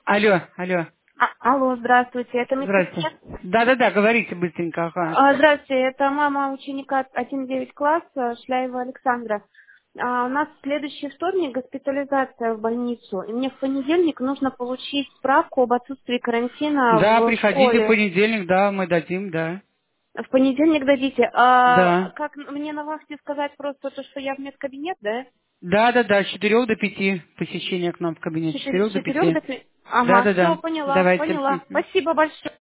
Алло, алло. Алло, здравствуйте, это Здравствуйте. медкабинет? Да-да-да, говорите быстренько, ага. Здравствуйте, это мама ученика 1-9 класса Шляева Александра. У нас в следующий вторник госпитализация в больницу, и мне в понедельник нужно получить справку об отсутствии карантина Да, в приходите в школе. понедельник, да, мы дадим, да. В понедельник дадите. Да. Как мне на вахте сказать просто то, что я в медкабинет, да? Да-да-да, с 4 до 5 посещение к нам в С кабинет, с 4 4, до 5. до 5. Ага, все, Да-да-да, поняла, давайте. поняла. Мгм. Спасибо большое.